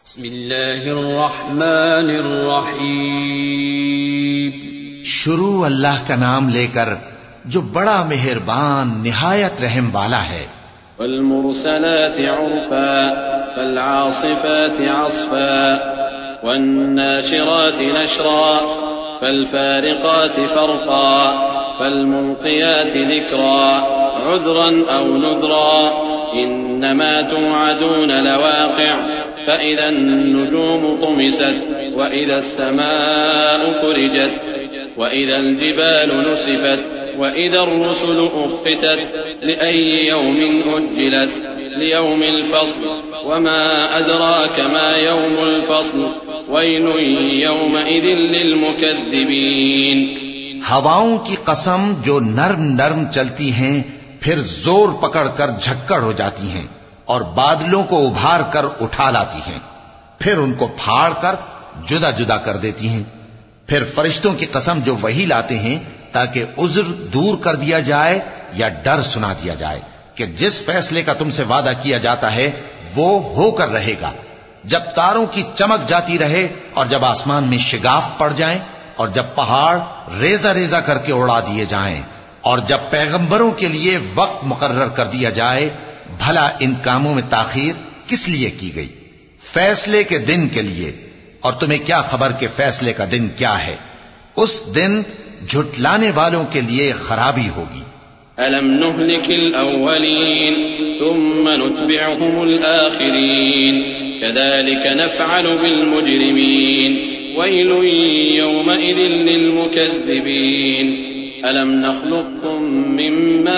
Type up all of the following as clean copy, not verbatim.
بسم اللہ الرحمن الرحیم۔ شروع اللہ کا نام لے کر جو بڑا مہربان نہایت رحم والا ہے۔ والمرسلات عرفا فالعاصفات عصفا والناشرات نشرا فالفارقات فرقا فالملقيات ذكرا عذرا أو نذرا إنما توعدون لواقع فإذا النجوم طمست وإذا السماء فرجت وإذا الجبال نسفت وإذا الرسل أقتت لأي يوم أجلت ليوم الفصل وما أدراك ما يوم الفصل ويل يومئذ للمكذبين۔ ہواؤں کی قسم جو نرم نرم چلتی ہیں پھر زور پکڑ کر جھکڑ ہو جاتی ہیں اور بادلوں کو ابھار کر اٹھا لاتی ہیں، پھر ان کو پھاڑ کر جدا جدا کر دیتی ہیں۔ پھر فرشتوں کی قسم جو وحی لاتے ہیں تاکہ عذر دور کر دیا جائے یا ڈر سنا دیا جائے کہ جس فیصلے کا تم سے وعدہ کیا جاتا ہے وہ ہو کر رہے گا، جب تاروں کی چمک جاتی رہے اور جب آسمان میں شگاف پڑ جائیں اور جب پہاڑ ریزہ ریزہ کر کے اڑا دیے جائیں اور جب پیغمبروں کے لیے وقت مقرر کر دیا جائے۔ بھلا ان کاموں میں تاخیر کس لیے کی گئی؟ فیصلے کے دن کے لیے، اور تمہیں کیا خبر کہ فیصلے کا دن کیا ہے؟ اس دن جھٹلانے والوں کے لیے خرابی ہوگی۔ أَلَمْ نُهْلِكِ الْأَوَّلِينَ ثُمَّ نُتْبِعُهُمُ الْآخِرِينَ كَذَلِكَ نَفْعَلُ بِالْمُجْرِمِينَ وَيْلٌ يَوْمَئِذٍ لِلْمُكَذِّبِينَ أَلَمْ نَخْلُقكُّم مِّن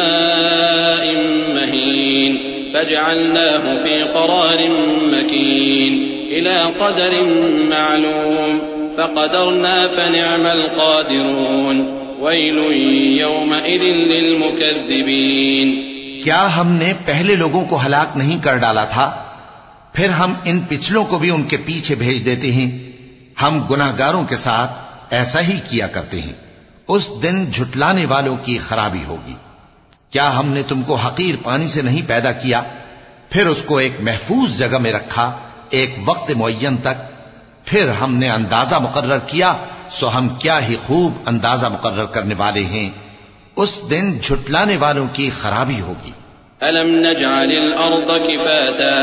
مَّاءٍ مَّهِينٍ فَجَعَلْنَاهُ فِي قَرَارٍ مَّكِينٍ إِلَى قَدَرٍ مَّعْلُومٍ فَقَدَرْنَا فَنِعْمَ الْقَادِرُونَ وَيْلٌ يَوْمَئِذٍ لِلْمُكَذِّبِينَ۔ کیا ہم نے پہلے لوگوں کو ہلاک نہیں کر ڈالا تھا؟ پھر ہم ان پچھلوں کو بھی ان کے پیچھے بھیج دیتے ہیں۔ ہم گناہگاروں کے ساتھ ایسا ہی کیا کرتے ہیں۔ اس دن جھٹلانے والوں کی خرابی ہوگی۔ کیا ہم نے تم کو حقیر پانی سے نہیں پیدا کیا، پھر اس کو ایک محفوظ جگہ میں رکھا ایک وقت معین تک، پھر ہم نے اندازہ مقرر کیا، سو ہم کیا ہی خوب اندازہ مقرر کرنے والے ہیں۔ اس دن جھٹلانے والوں کی خرابی ہوگی۔ أَلَمْ نَجْعَلِ الْأَرْضَ كِفَاتًا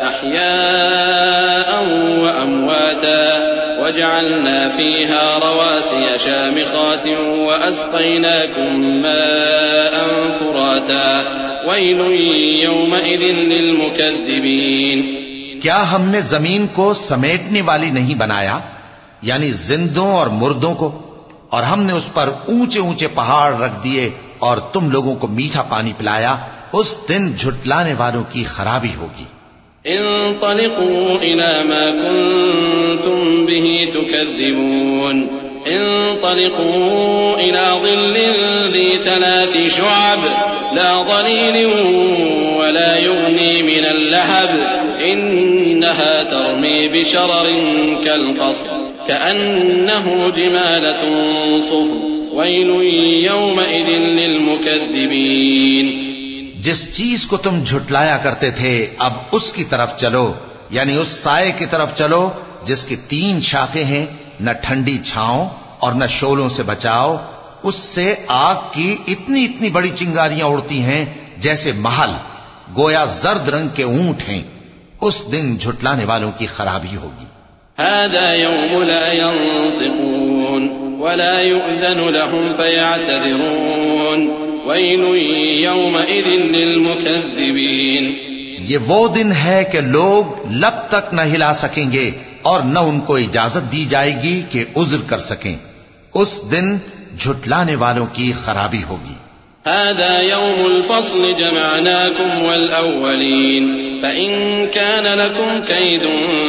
أَحْيَاءً وَأَمْوَاتًا وَجَعَلْنَا فِيهَا رَوَاسِيَ شَامِخَاتٍ وَأَسْقَيْنَاكُم مَّاءً فُرَاتًا وَيْلٌ يَوْمَئِذٍ لِلْمُكَذِّبِينَ۔ کیا ہم نے زمین کو سمیٹنے والی نہیں بنایا، یعنی زندوں اور مردوں کو، اور ہم نے اس پر اونچے اونچے پہاڑ رکھ دیے اور تم لوگوں کو میٹھا پانی پلایا۔ اس دن جھٹلانے والوں کی خرابی ہوگی۔ انطلقوا إلى ما كنتم به تكذبون انطلقوا إلى ظل ذي 3 شعب لا ظليل ولا يغني من اللهب إنها ترمي بشرر كالقصر كأنه جمالة صفر ويل يومئذ للمكذبين۔ جس چیز کو تم جھٹلایا کرتے تھے اب اس کی طرف چلو، یعنی اس سائے کی طرف چلو جس کی 3 شاخیں ہیں، نہ ٹھنڈی چھاؤں اور نہ شولوں سے بچاؤ۔ اس سے آگ کی اتنی اتنی بڑی چنگاریاں اڑتی ہیں جیسے محل، گویا زرد رنگ کے اونٹ ہیں۔ اس دن جھٹلانے والوں کی خرابی ہوگی۔ هذا يوم لا ينطقون ولا يؤذن لهم فيعتذرون وَيْلٌ يَوْمَئِذٍ لِلْمُكَذِّبِينَ۔ یہ وہ دن ہے کہ لوگ لب تک نہ ہلا سکیں گے اور نہ ان کو اجازت دی جائے گی کہ عذر کر سکیں۔ اس دن جھٹلانے والوں کی خرابی ہوگی۔ هذا يوم الفصل جمعناكم والأولين فإن كان لكم كيد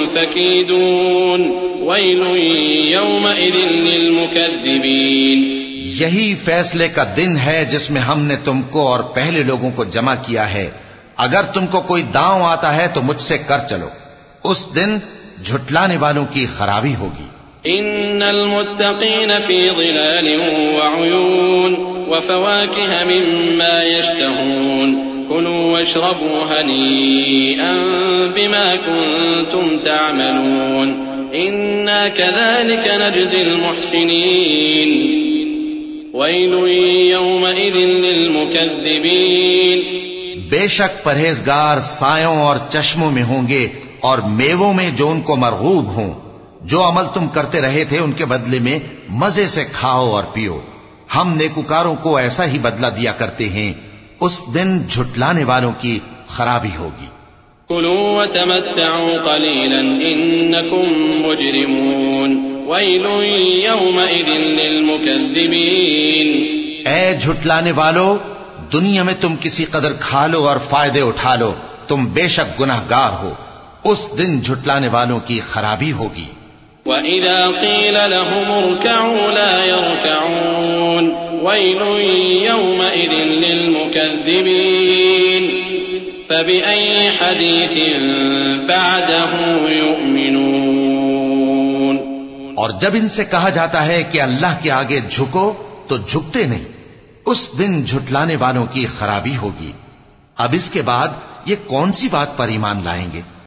فكيدون ويل يومئذ للمكذبين۔ یہی فیصلے کا دن ہے جس میں ہم نے تم کو اور پہلے لوگوں کو جمع کیا ہے۔ اگر تم کو کوئی داؤں آتا ہے تو مجھ سے کر چلو۔ اس دن جھٹلانے والوں کی خرابی ہوگی۔ ان المتقین فی ظلال وعیون وفواکہ مما یشتہون كلوا واشربوا هنيئا بما كنتم تعملون إنا كذلك نجزي المحسنين ويل يومئذ للمكذبين بے شک پرہیزگار سایوں اور چشموں میں ہوں گے اور میووں میں جو ان کو مرغوب ہوں. جو عمل تم کرتے رہے تھے ان کے بدلے میں مزے سے کھاؤ اور پیو. ہم نیکوکاروں کو ایسا ہی بدلہ دیا کرتے ہیں. اس دن جھٹلانے والوں کی خرابی ہوگی. كلوا وتمتعوا قليلا إنكم مجرمون ويل يومئذ للمكذبين. اے جھٹلانے والو، دنیا میں تم کسی قدر کھا لو اور فائدے اٹھا لو، تم بے شک گناہگار ہو. اس دن جھٹلانے والوں کی خرابی ہوگی. وَإِذَا قِيلَ لَهُمُ ارْكَعُوا لَا يَرْكَعُونَ وَيْلٌ يَوْمَئِذٍ لِّلْمُكَذِّبِينَ فَبِأَيِّ حَدِيثٍ بَعْدَهُ يُؤْمِنُونَ. اور جب ان سے کہا جاتا ہے کہ اللہ کے آگے جھکو تو جھکتے نہیں. اس دن جھٹلانے والوں کی خرابی ہوگی. اب اس کے بعد یہ کون سی بات پر ایمان لائیں گے؟